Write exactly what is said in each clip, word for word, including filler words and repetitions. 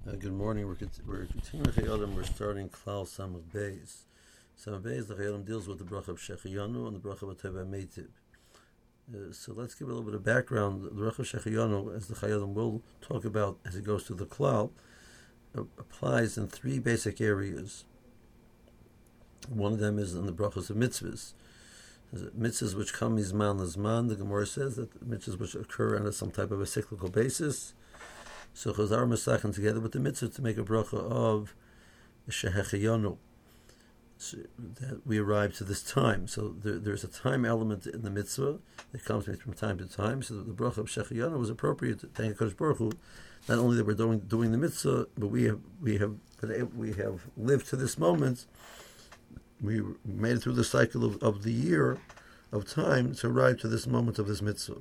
Uh, good morning. We're, cont- we're continuing Chayodim. We're starting Klal Samach Beis. Samach Beis, the Chayodim deals with the bracha of Shechiyanu and the bracha of Teva Meitiv. Uh, so let's give a little bit of background. The bracha of Shechiyanu, as the Chayodim will talk about as it goes through the Klal, uh, applies in three basic areas. One of them is in the brachas of mitzvahs. Mitzvahs which come Mizman Lazman, the Gemara says that mitzvahs which occur on some type of a cyclical basis. So Chazar Masachin together with the mitzvah to make a bracha of Shehechiyanu, so that we arrive to this time. So there, there's a time element in the mitzvah that comes from time to time. So the bracha of Shehechiyanu was appropriate to thank Hakadosh Baruch Hu, not only that we're doing doing the mitzvah, but we have we have we have lived to this moment. We made it through the cycle of, of the year of time to arrive to this moment of this mitzvah.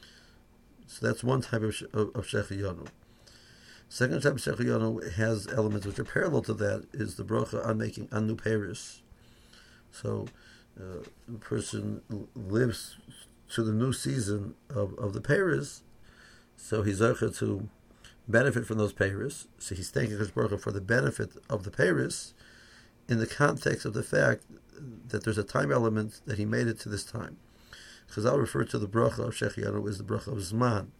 So that's one type of of, of Shehechiyanu. Second type of Shechiyanu has elements which are parallel to that, is the bracha on making on new peiros. So uh, the person lives to the new season of, of the peiros, so he's zocher to benefit from those peiros. So he's thanking Hakadosh Baruch Hu for the benefit of the peiros in the context of the fact that there's a time element that he made it to this time. Chazal referred to the bracha of Shechiyanu as the bracha of Zman.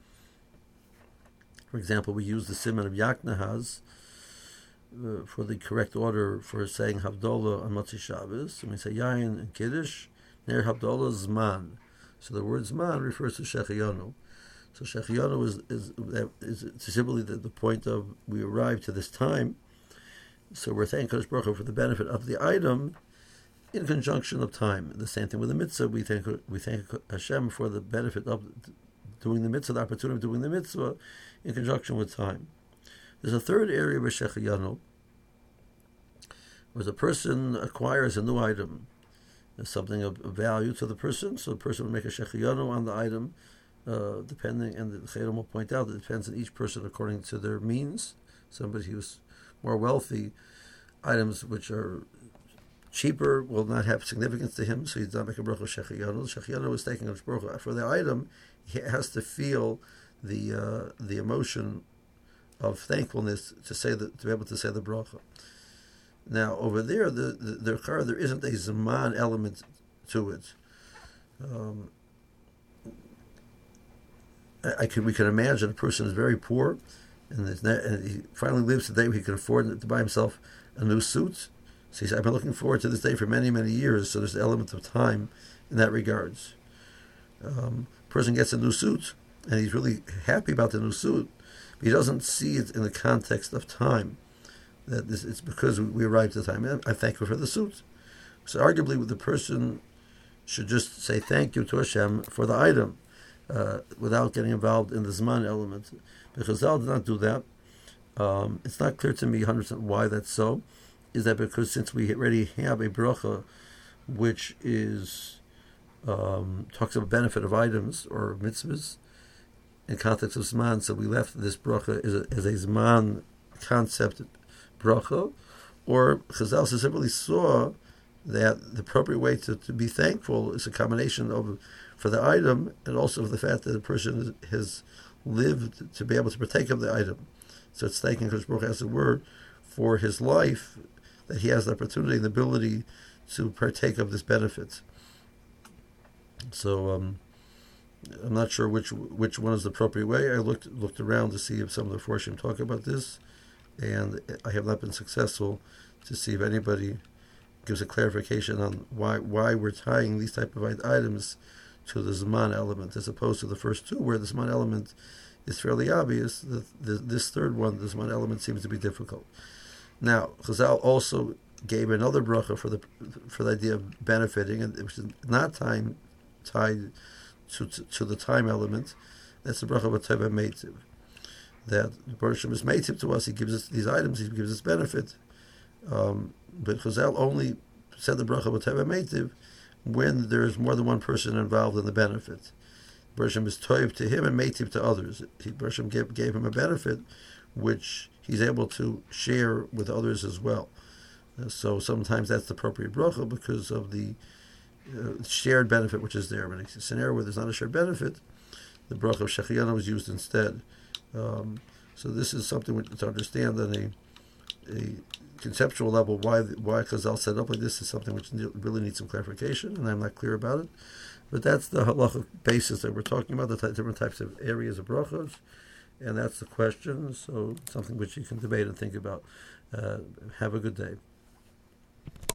For example, we use the siman of Yaknahaz uh, for the correct order for saying Havdalah on Motzei Shabbos. And we say Yayin and Kiddush, Ner Havdalah Zman. So the word Zman refers to Shechiyanu. So Shechiyanu is, is, is, is simply the, the point of we arrive to this time. So we're thanking Hakadosh Baruch Hu for the benefit of the item in conjunction of time. The same thing with the mitzvah. We thank, we thank Hashem for the benefit of doing the mitzvah, the opportunity of doing the mitzvah in conjunction with time. There's a third area of Shechiyanu, where the person acquires a new item, something of value to the person, so the person will make a Shechiyanu on the item, uh, depending, and the Chayim will point out that it depends on each person according to their means. Somebody who's more wealthy, items which are cheaper will not have significance to him, so he does not make a bracha Shechiyanu. Shechiyanu is taking a bracha for the item. He has to feel the uh, the emotion of thankfulness to say that, to be able to say the bracha. Now over there, the the, the there isn't a Zman element to it. Um, I, I can we can imagine a person is very poor, and, not, and he finally lives the day where he can afford to buy himself a new suit. So he said, I've been looking forward to this day for many, many years, so there's an element of time in that regards. Um, person gets a new suit, and he's really happy about the new suit, but he doesn't see it in the context of time. That this, it's because we, we arrived at the time. I thank you for the suit. So arguably, the person should just say thank you to Hashem for the item, uh, without getting involved in the Zman element. Because Chazal did not do that. Um, it's not clear to me one hundred percent why that's so. Is that because since we already have a bracha which is um, talks about benefit of items or mitzvahs in context of Zman, so we left this bracha as a, as a Zman concept bracha, or Chazal specifically saw that the appropriate way to, to be thankful is a combination of for the item and also for the fact that the person has lived to be able to partake of the item. So it's thanking Hakadosh Baruch Hu, as it were, for his life, that he has the opportunity and the ability to partake of this benefit. So um, I'm not sure which which one is the appropriate way. I looked looked around to see if some of the Forshim talk about this, and I have not been successful to see if anybody gives a clarification on why why we're tying these type of items to the Zman element, as opposed to the first two, where the Zman element is fairly obvious. The, the, this third one, the Zman element, seems to be difficult. Now, Chazal also gave another bracha for the for the idea of benefiting, and which is not time tied to, to, to the time element. That's the bracha of Teva Meitiv. That the Baruch is Meitiv to us. He gives us these items. He gives us benefit. Um, but Chazal only said the bracha of Teva Meitiv when there is more than one person involved in the benefit. Baruch is toiv to him and Meitiv to others. He, Baruch gave, gave him a benefit which he's able to share with others as well. Uh, so sometimes that's the appropriate bracha because of the uh, shared benefit which is there. But in a scenario where there's not a shared benefit, the bracha of Shechiyanu was used instead. Um, So this is something which, to understand on a, a conceptual level why why Chazal set up like this is something which really needs some clarification, and I'm not clear about it. But that's the halachic basis that we're talking about, the t- different types of areas of brachos, and that's the question. So something which you can debate and think about. Uh, have a good day.